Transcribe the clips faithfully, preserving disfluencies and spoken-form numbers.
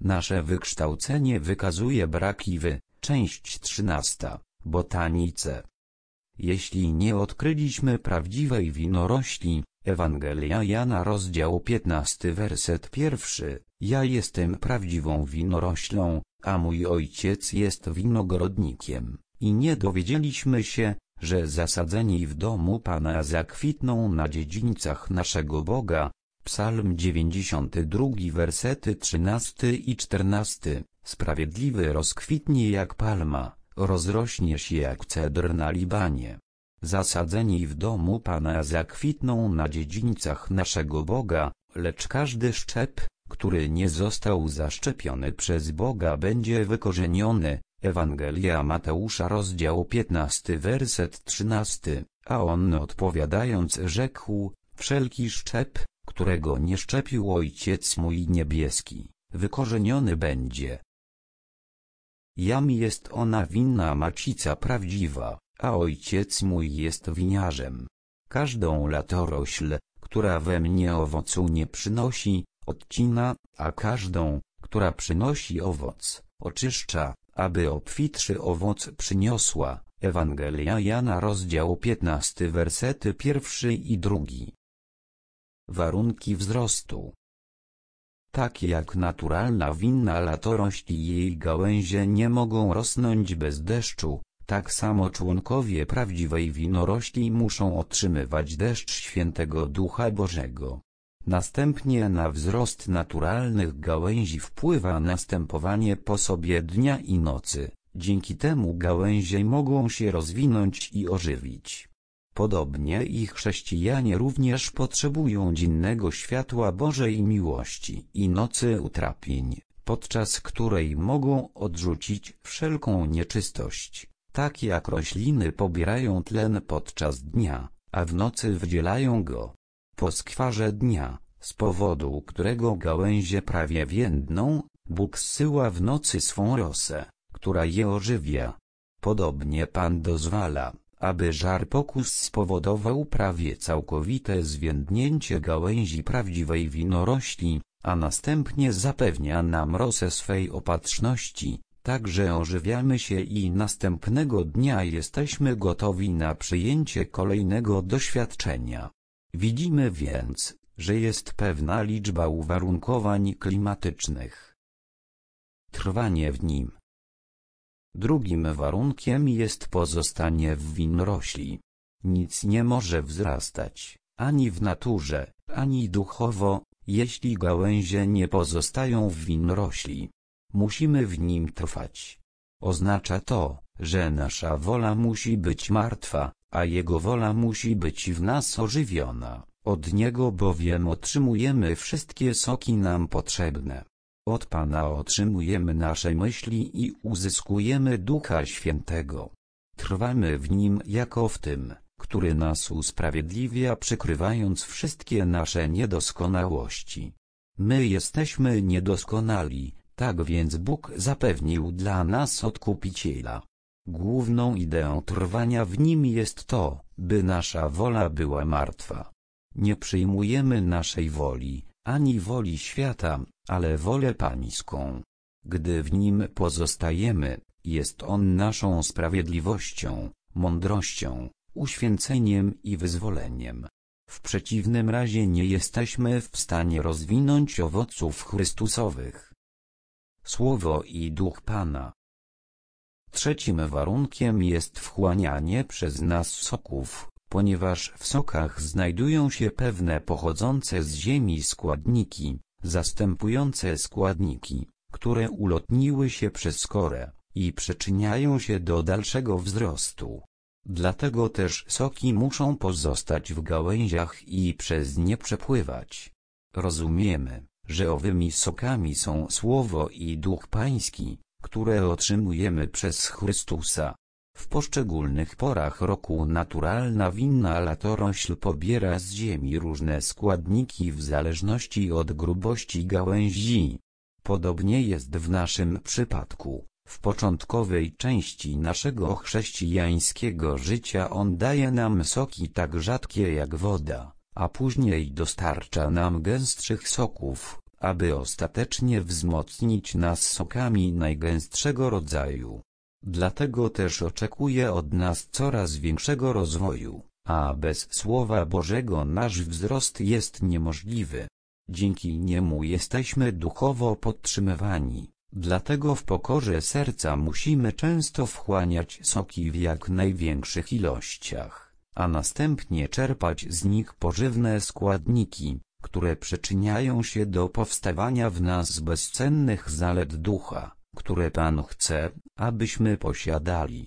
Nasze wykształcenie wykazuje braki w część trzynasta, botanice. Jeśli nie odkryliśmy prawdziwej winorośli, Ewangelia Jana rozdział piętnasty werset pierwszy, ja jestem prawdziwą winoroślą, a mój ojciec jest winogrodnikiem, i nie dowiedzieliśmy się, że zasadzeni w domu Pana zakwitną na dziedzińcach naszego Boga. Psalm dziewięćdziesiąty drugi wersety trzynasty i czternasty, sprawiedliwy rozkwitnie jak palma, rozrośnie się jak cedr na Libanie. Zasadzeni w domu Pana zakwitną na dziedzińcach naszego Boga, lecz każdy szczep, który nie został zaszczepiony przez Boga, będzie wykorzeniony. Ewangelia Mateusza rozdział piętnasty werset trzynasty, a on odpowiadając rzekł, wszelki szczep, którego nie szczepił Ojciec mój niebieski, wykorzeniony będzie. Jam jest ona winna macica prawdziwa, a Ojciec mój jest winiarzem. Każdą latorośl, która we mnie owocu nie przynosi, odcina, a każdą, która przynosi owoc, oczyszcza, aby obfitszy owoc przyniosła. Ewangelia Jana rozdział piętnasty wersety pierwszy i drugi. Warunki wzrostu. Tak jak naturalna winna latorośl i jej gałęzie nie mogą rosnąć bez deszczu, tak samo członkowie prawdziwej winorośli muszą otrzymywać deszcz świętego Ducha Bożego. Następnie na wzrost naturalnych gałęzi wpływa następowanie po sobie dnia i nocy, dzięki temu gałęzie mogą się rozwinąć i ożywić. Podobnie i chrześcijanie również potrzebują dziennego światła Bożej miłości i nocy utrapień, podczas której mogą odrzucić wszelką nieczystość, tak jak rośliny pobierają tlen podczas dnia, a w nocy wydzielają go. Po skwarze dnia, z powodu którego gałęzie prawie więdną, Bóg zsyła w nocy swą rosę, która je ożywia. Podobnie Pan dozwala, aby żar pokus spowodował prawie całkowite zwiędnięcie gałęzi prawdziwej winorośli, a następnie zapewnia nam rosę swej opatrzności, tak że ożywiamy się i następnego dnia jesteśmy gotowi na przyjęcie kolejnego doświadczenia. Widzimy więc, że jest pewna liczba uwarunkowań klimatycznych. Trwanie w nim. Drugim warunkiem jest pozostanie w winorośli. Nic nie może wzrastać, ani w naturze, ani duchowo, jeśli gałęzie nie pozostają w winorośli. Musimy w nim trwać. Oznacza to, że nasza wola musi być martwa, a Jego wola musi być w nas ożywiona. Od Niego bowiem otrzymujemy wszystkie soki nam potrzebne. Od Pana otrzymujemy nasze myśli i uzyskujemy Ducha Świętego. Trwamy w Nim jako w tym, który nas usprawiedliwia, przykrywając wszystkie nasze niedoskonałości. My jesteśmy niedoskonali, tak więc Bóg zapewnił dla nas Odkupiciela. Główną ideą trwania w Nim jest to, by nasza wola była martwa. Nie przyjmujemy naszej woli, ani woli świata, ale wolę Pańską. Gdy w Nim pozostajemy, jest On naszą sprawiedliwością, mądrością, uświęceniem i wyzwoleniem. W przeciwnym razie nie jesteśmy w stanie rozwinąć owoców Chrystusowych. Słowo i Duch Pana. Trzecim warunkiem jest wchłanianie przez nas soków, ponieważ w sokach znajdują się pewne pochodzące z ziemi składniki, zastępujące składniki, które ulotniły się przez korę i przyczyniają się do dalszego wzrostu. Dlatego też soki muszą pozostać w gałęziach i przez nie przepływać. Rozumiemy, że owymi sokami są Słowo i Duch Pański, które otrzymujemy przez Chrystusa. W poszczególnych porach roku naturalna winna latorośl pobiera z ziemi różne składniki w zależności od grubości gałęzi. Podobnie jest w naszym przypadku. W początkowej części naszego chrześcijańskiego życia On daje nam soki tak rzadkie jak woda, a później dostarcza nam gęstszych soków, aby ostatecznie wzmocnić nas sokami najgęstszego rodzaju. Dlatego też oczekuje od nas coraz większego rozwoju, a bez Słowa Bożego nasz wzrost jest niemożliwy. Dzięki niemu jesteśmy duchowo podtrzymywani, dlatego w pokorze serca musimy często wchłaniać soki w jak największych ilościach, a następnie czerpać z nich pożywne składniki, które przyczyniają się do powstawania w nas bezcennych zalet ducha, które Pan chce, abyśmy posiadali.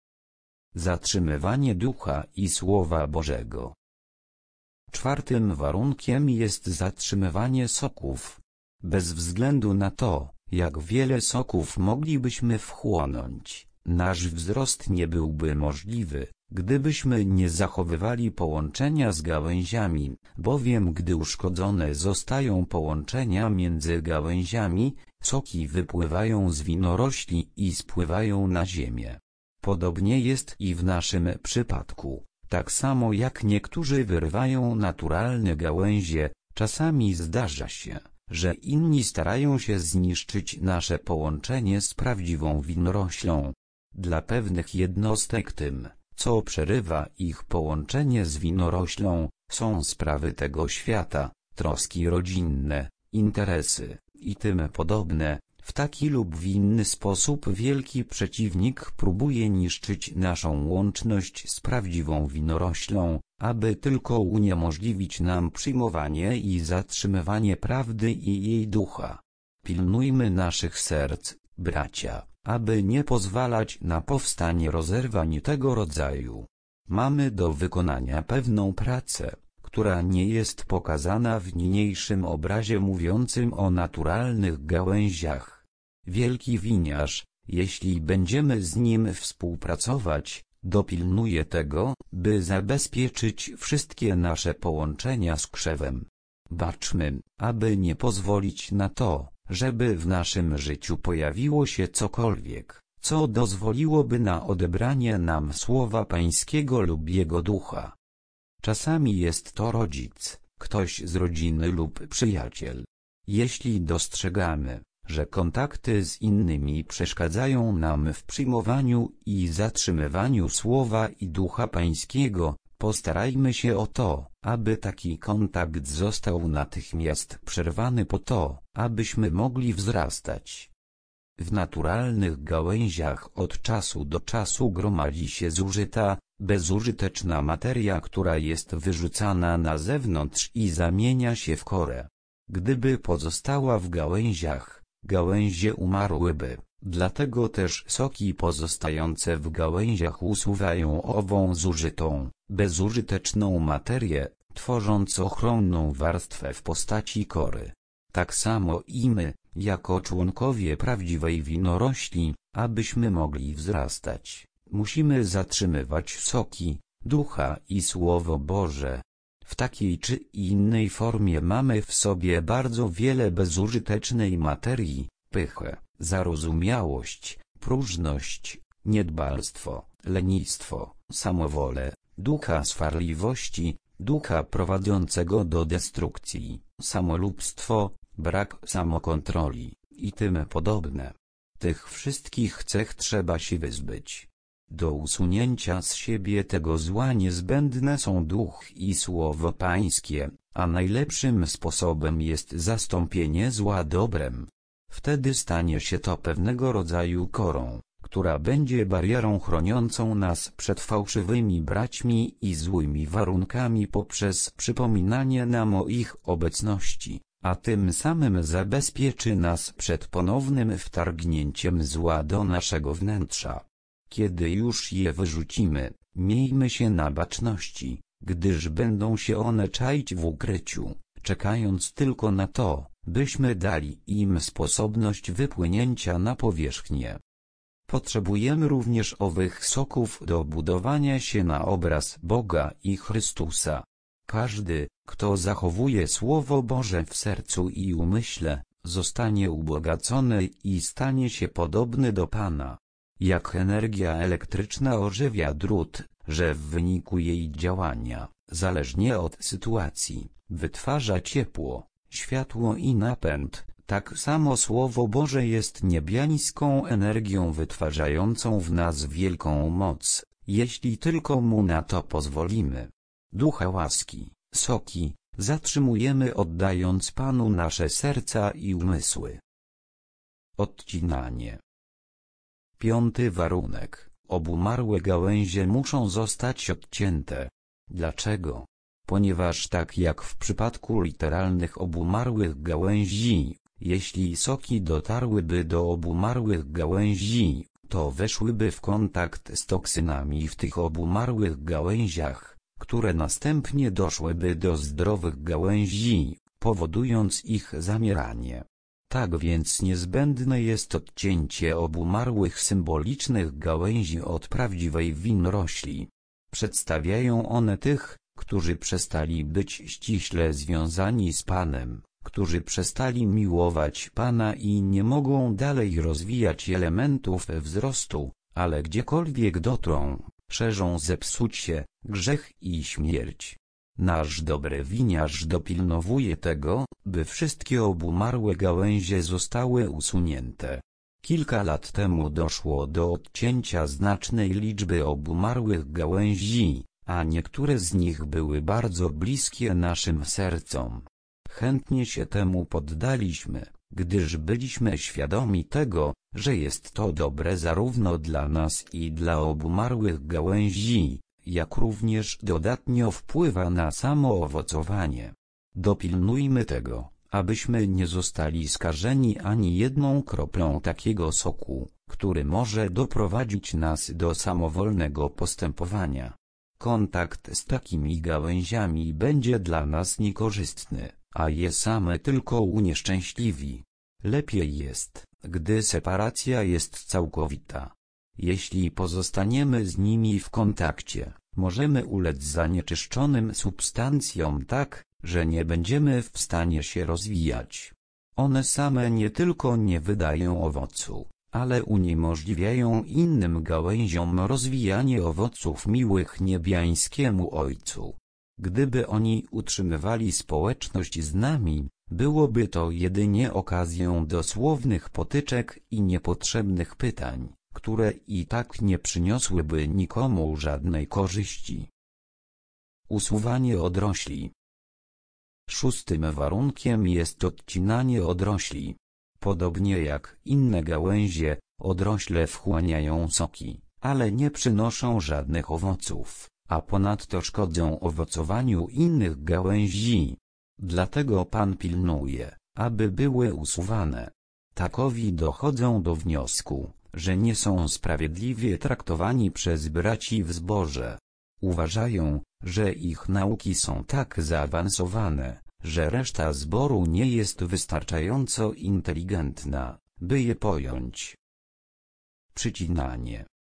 Zatrzymywanie ducha i Słowa Bożego. Czwartym warunkiem jest zatrzymywanie soków. Bez względu na to, jak wiele soków moglibyśmy wchłonąć, nasz wzrost nie byłby możliwy, gdybyśmy nie zachowywali połączenia z gałęziami, bowiem gdy uszkodzone zostają połączenia między gałęziami, soki wypływają z winorośli i spływają na ziemię. Podobnie jest i w naszym przypadku. Tak samo jak niektórzy wyrywają naturalne gałęzie, czasami zdarza się, że inni starają się zniszczyć nasze połączenie z prawdziwą winoroślą. Dla pewnych jednostek tym, co przerywa ich połączenie z winoroślą, są sprawy tego świata, troski rodzinne, interesy i tym podobne. W taki lub w inny sposób wielki przeciwnik próbuje niszczyć naszą łączność z prawdziwą winoroślą, aby tylko uniemożliwić nam przyjmowanie i zatrzymywanie prawdy i jej ducha. Pilnujmy naszych serc, bracia, aby nie pozwalać na powstanie rozerwań tego rodzaju. Mamy do wykonania pewną pracę, która nie jest pokazana w niniejszym obrazie mówiącym o naturalnych gałęziach. Wielki winiarz, jeśli będziemy z nim współpracować, dopilnuje tego, by zabezpieczyć wszystkie nasze połączenia z krzewem. Baczmy, aby nie pozwolić na to, żeby w naszym życiu pojawiło się cokolwiek, co dozwoliłoby na odebranie nam Słowa Pańskiego lub Jego ducha. Czasami jest to rodzic, ktoś z rodziny lub przyjaciel. Jeśli dostrzegamy, że kontakty z innymi przeszkadzają nam w przyjmowaniu i zatrzymywaniu Słowa i Ducha Pańskiego, postarajmy się o to, aby taki kontakt został natychmiast przerwany po to, abyśmy mogli wzrastać. W naturalnych gałęziach od czasu do czasu gromadzi się zużyta, bezużyteczna materia, która jest wyrzucana na zewnątrz i zamienia się w korę. Gdyby pozostała w gałęziach, gałęzie umarłyby, dlatego też soki pozostające w gałęziach usuwają ową zużytą, bezużyteczną materię, tworząc ochronną warstwę w postaci kory. Tak samo i my, jako członkowie prawdziwej winorośli, abyśmy mogli wzrastać, musimy zatrzymywać soki, ducha i Słowo Boże. W takiej czy innej formie mamy w sobie bardzo wiele bezużytecznej materii, pychę, zarozumiałość, próżność, niedbalstwo, lenistwo, samowolę, ducha swarliwości, ducha prowadzącego do destrukcji, samolubstwo, brak samokontroli i tym podobne. Tych wszystkich cech trzeba się wyzbyć. Do usunięcia z siebie tego zła niezbędne są Duch i Słowo Pańskie, a najlepszym sposobem jest zastąpienie zła dobrem. Wtedy stanie się to pewnego rodzaju korą, która będzie barierą chroniącą nas przed fałszywymi braćmi i złymi warunkami poprzez przypominanie nam o ich obecności, a tym samym zabezpieczy nas przed ponownym wtargnięciem zła do naszego wnętrza. Kiedy już je wyrzucimy, miejmy się na baczności, gdyż będą się one czaić w ukryciu, czekając tylko na to, byśmy dali im sposobność wypłynięcia na powierzchnię. Potrzebujemy również owych soków do budowania się na obraz Boga i Chrystusa. Każdy, kto zachowuje Słowo Boże w sercu i umyśle, zostanie ubogacony i stanie się podobny do Pana. Jak energia elektryczna ożywia drut, że w wyniku jej działania, zależnie od sytuacji, wytwarza ciepło, światło i napęd, tak samo Słowo Boże jest niebiańską energią wytwarzającą w nas wielką moc, jeśli tylko Mu na to pozwolimy. Ducha łaski, soki, zatrzymujemy oddając Panu nasze serca i umysły. Odcinanie. Piąty warunek. Obumarłe gałęzie muszą zostać odcięte. Dlaczego? Ponieważ tak jak w przypadku literalnych obumarłych gałęzi, jeśli soki dotarłyby do obumarłych gałęzi, to weszłyby w kontakt z toksynami w tych obumarłych gałęziach, które następnie doszłyby do zdrowych gałęzi, powodując ich zamieranie. Tak więc niezbędne jest odcięcie obumarłych symbolicznych gałęzi od prawdziwej winorośli. Przedstawiają one tych, którzy przestali być ściśle związani z Panem, którzy przestali miłować Pana i nie mogą dalej rozwijać elementów wzrostu, ale gdziekolwiek dotrą, szerzą zepsucie, grzech i śmierć. Nasz dobry winiarz dopilnowuje tego, by wszystkie obumarłe gałęzie zostały usunięte. Kilka lat temu doszło do odcięcia znacznej liczby obumarłych gałęzi, a niektóre z nich były bardzo bliskie naszym sercom. Chętnie się temu poddaliśmy, gdyż byliśmy świadomi tego, że jest to dobre zarówno dla nas i dla obumarłych gałęzi, jak również dodatnio wpływa na samo owocowanie. Dopilnujmy tego, abyśmy nie zostali skażeni ani jedną kroplą takiego soku, który może doprowadzić nas do samowolnego postępowania. Kontakt z takimi gałęziami będzie dla nas niekorzystny, a je same tylko unieszczęśliwi. Lepiej jest, gdy separacja jest całkowita. Jeśli pozostaniemy z nimi w kontakcie, możemy ulec zanieczyszczonym substancjom tak, że nie będziemy w stanie się rozwijać. One same nie tylko nie wydają owocu, ale uniemożliwiają innym gałęziom rozwijanie owoców miłych niebiańskiemu Ojcu. Gdyby oni utrzymywali społeczność z nami, byłoby to jedynie okazją do słownych potyczek i niepotrzebnych pytań, które i tak nie przyniosłyby nikomu żadnej korzyści. Usuwanie odrośli. Szóstym warunkiem jest odcinanie odrośli. Podobnie jak inne gałęzie, odrośle wchłaniają soki, ale nie przynoszą żadnych owoców, a ponadto szkodzą owocowaniu innych gałęzi. Dlatego Pan pilnuje, aby były usuwane. Takowi dochodzą do wniosku, że nie są sprawiedliwie traktowani przez braci w zborze. Uważają, że ich nauki są tak zaawansowane, że reszta zboru nie jest wystarczająco inteligentna, by je pojąć. Przycinanie.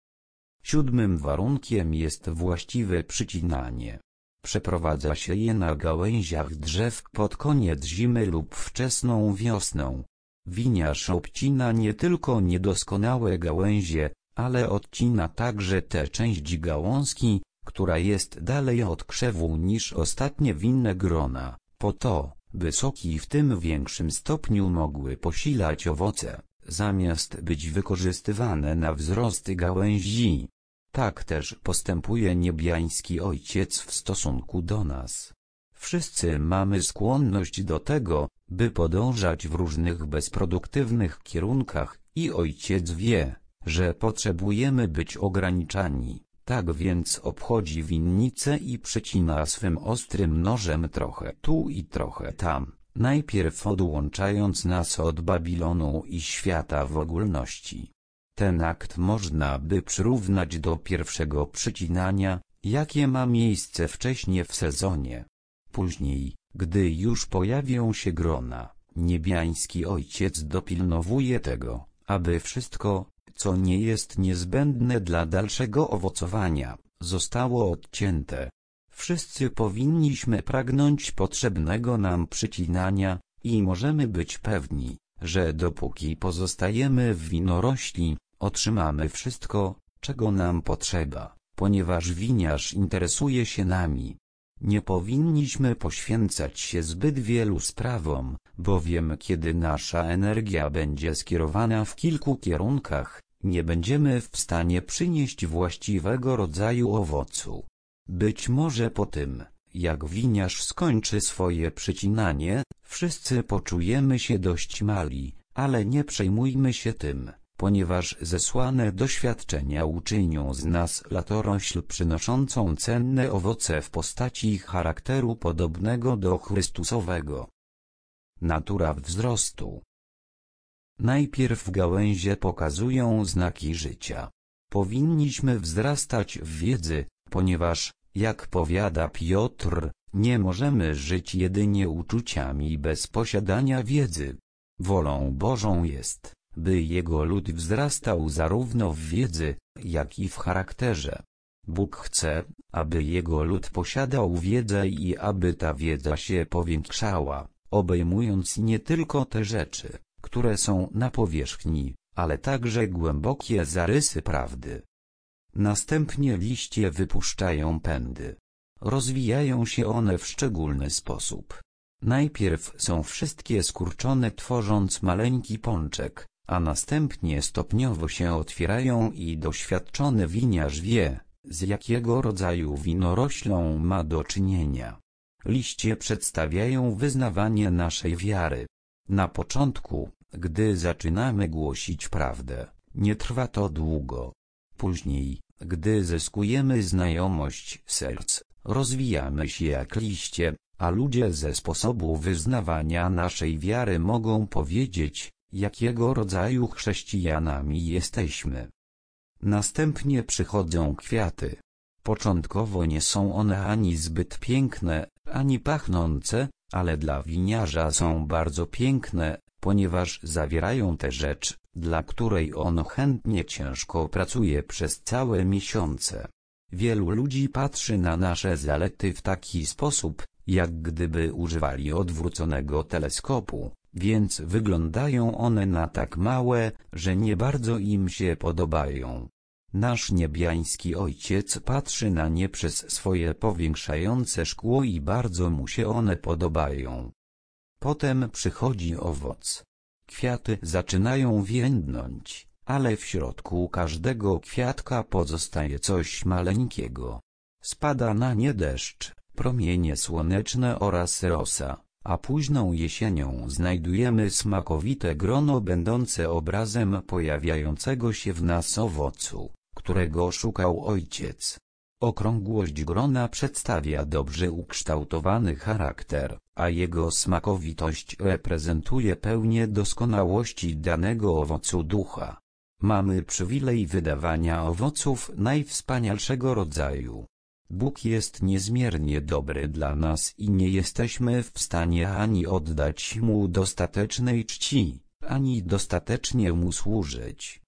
Siódmym warunkiem jest właściwe przycinanie. Przeprowadza się je na gałęziach drzew pod koniec zimy lub wczesną wiosną. Winiarz obcina nie tylko niedoskonałe gałęzie, ale odcina także tę część gałązki, która jest dalej od krzewu niż ostatnie winne grona, po to, by soki w tym większym stopniu mogły posilać owoce, zamiast być wykorzystywane na wzrost gałęzi. Tak też postępuje niebiański Ojciec w stosunku do nas. Wszyscy mamy skłonność do tego, by podążać w różnych bezproduktywnych kierunkach i Ojciec wie, że potrzebujemy być ograniczani. Tak więc obchodzi winnicę i przecina swym ostrym nożem trochę tu i trochę tam, najpierw odłączając nas od Babilonu i świata w ogólności. Ten akt można by przyrównać do pierwszego przycinania, jakie ma miejsce wcześniej w sezonie. Później, gdy już pojawią się grona, niebiański Ojciec dopilnowuje tego, aby wszystko, co nie jest niezbędne dla dalszego owocowania, zostało odcięte. Wszyscy powinniśmy pragnąć potrzebnego nam przycinania i możemy być pewni, że dopóki pozostajemy w winorośli, otrzymamy wszystko, czego nam potrzeba, ponieważ winiarz interesuje się nami. Nie powinniśmy poświęcać się zbyt wielu sprawom, bowiem kiedy nasza energia będzie skierowana w kilku kierunkach, nie będziemy w stanie przynieść właściwego rodzaju owocu. Być może po tym, jak winiarz skończy swoje przycinanie, wszyscy poczujemy się dość mali, ale nie przejmujmy się tym, ponieważ zesłane doświadczenia uczynią z nas latorośl przynoszącą cenne owoce w postaci charakteru podobnego do Chrystusowego. Natura wzrostu. Najpierw gałęzie pokazują znaki życia. Powinniśmy wzrastać w wiedzy, ponieważ, jak powiada Piotr, nie możemy żyć jedynie uczuciami bez posiadania wiedzy. Wolą Bożą jest, by Jego lud wzrastał zarówno w wiedzy, jak i w charakterze. Bóg chce, aby Jego lud posiadał wiedzę i aby ta wiedza się powiększała, obejmując nie tylko te rzeczy, które są na powierzchni, ale także głębokie zarysy prawdy. Następnie liście wypuszczają pędy. Rozwijają się one w szczególny sposób. Najpierw są wszystkie skurczone, tworząc maleńki pączek, a następnie stopniowo się otwierają i doświadczony winiarz wie, z jakiego rodzaju winoroślą ma do czynienia. Liście przedstawiają wyznawanie naszej wiary. Na początku, gdy zaczynamy głosić prawdę, nie trwa to długo. Później, gdy zyskujemy znajomość serc, rozwijamy się jak liście, a ludzie ze sposobu wyznawania naszej wiary mogą powiedzieć, jakiego rodzaju chrześcijanami jesteśmy. Następnie przychodzą kwiaty. Początkowo nie są one ani zbyt piękne, ani pachnące, ale dla winiarza są bardzo piękne, ponieważ zawierają tę rzecz, dla której on chętnie ciężko pracuje przez całe miesiące. Wielu ludzi patrzy na nasze zalety w taki sposób, jak gdyby używali odwróconego teleskopu, więc wyglądają one na tak małe, że nie bardzo im się podobają. Nasz niebiański Ojciec patrzy na nie przez swoje powiększające szkło i bardzo mu się one podobają. Potem przychodzi owoc. Kwiaty zaczynają więdnąć, ale w środku każdego kwiatka pozostaje coś maleńkiego. Spada na nie deszcz, promienie słoneczne oraz rosa, a późną jesienią znajdujemy smakowite grono będące obrazem pojawiającego się w nas owocu, którego szukał Ojciec. Okrągłość grona przedstawia dobrze ukształtowany charakter, a jego smakowitość reprezentuje pełnię doskonałości danego owocu ducha. Mamy przywilej wydawania owoców najwspanialszego rodzaju. Bóg jest niezmiernie dobry dla nas i nie jesteśmy w stanie ani oddać Mu dostatecznej czci, ani dostatecznie Mu służyć.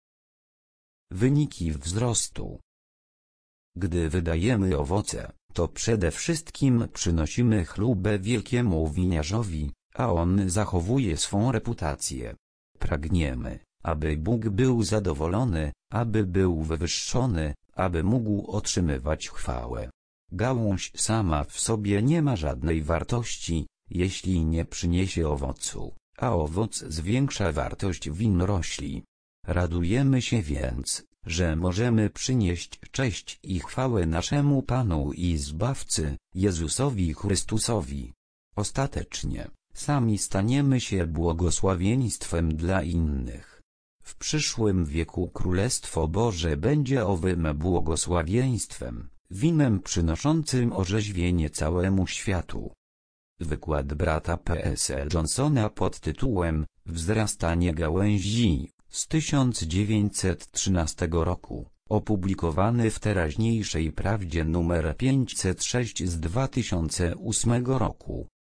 Wyniki wzrostu. Gdy wydajemy owoce, to przede wszystkim przynosimy chlubę wielkiemu winiarzowi, a on zachowuje swą reputację. Pragniemy, aby Bóg był zadowolony, aby był wywyższony, aby mógł otrzymywać chwałę. Gałąź sama w sobie nie ma żadnej wartości, jeśli nie przyniesie owocu, a owoc zwiększa wartość winorośli. Radujemy się więc, że możemy przynieść cześć i chwałę naszemu Panu i Zbawcy, Jezusowi Chrystusowi. Ostatecznie, sami staniemy się błogosławieństwem dla innych. W przyszłym wieku Królestwo Boże będzie owym błogosławieństwem, winem przynoszącym orzeźwienie całemu światu. Wykład brata P S L Johnsona pod tytułem Wzrastanie gałęzi z tysiąc dziewięćset trzynastego roku, opublikowany w Teraźniejszej Prawdzie numer pięćset sześć z dwa tysiące ósmego roku.